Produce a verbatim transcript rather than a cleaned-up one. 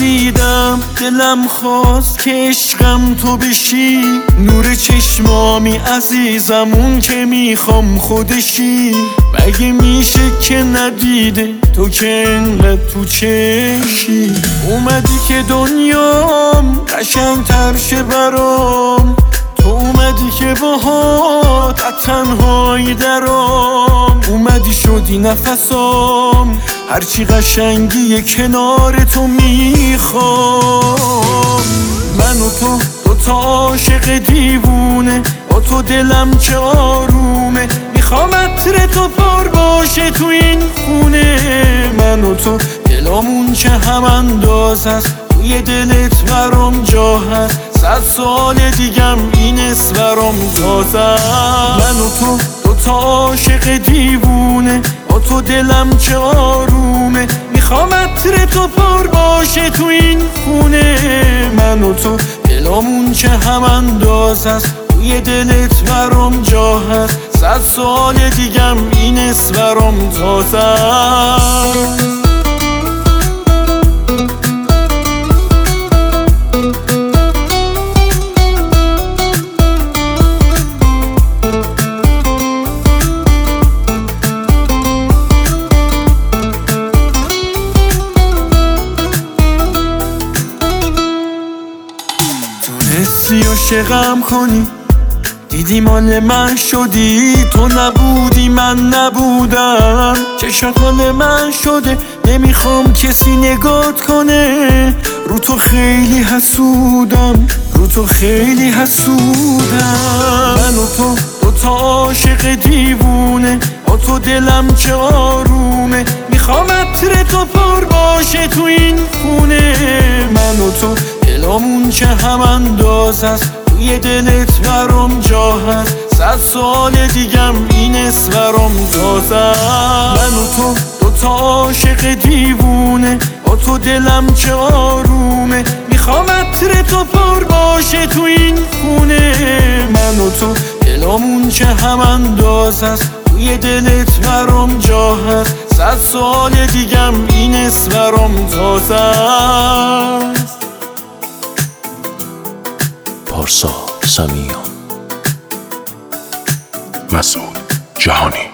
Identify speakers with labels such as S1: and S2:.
S1: ندیدم، دلم خواست که عشقم تو بشی، نور چشمامی عزیزم اون که میخوام خودشی. مگه میشه که ندیده تو که انقدر تو چشی؟ اومدی که دنیام قشنگ‌تر شه برام، تو اومدی که باهات از تنهایی درام، اومدی شدی نفسام، هرچی قشنگی کنار تو میخوام. من و تو دوتا عاشق دیوونه، با تو دلم که آرومه، میخوام عطر تو پر باشه تو این خونه. من و تو دلامون که هم انداز است، توی دلت برام جا هست، صد سال دیگم این اسم برام تازه. من و تو دوتا عاشق دیوونه، با تو دلم که آرومه، میخوام عطر تو پر باشه تو این خونه. من و تو دلامون که هم انداز است، توی دلت برام جا هست، صد سال دیگم این اسم برام تازه. تونستی عاشقم کنی، دیدی مال من شدی، تو نبودی من نبودم، چشات مال من شده، نمیخوام کسی نگات کنه. رو تو خیلی حسودم، رو تو خیلی حسودم. من و تو دوتا عاشق دیوونه، با تو دلم که آرومه، میخوام عطر تو پر باشه تو این خونه. من و تو دلامون که هم انداز است، توی دلت برام جا هست، صد سال دیگم این اسم برام تازه. من و تو دوتا عاشق دیوونه، با تو دلم که آرومه، میخوام عطر تو پر باشه تو این خونه. من و تو دلامون که هم انداز است، توی دلت برام جا هست، صد سال دیگم این اسم برام تازه است.
S2: پارسا سمیان، مسعود جهانی.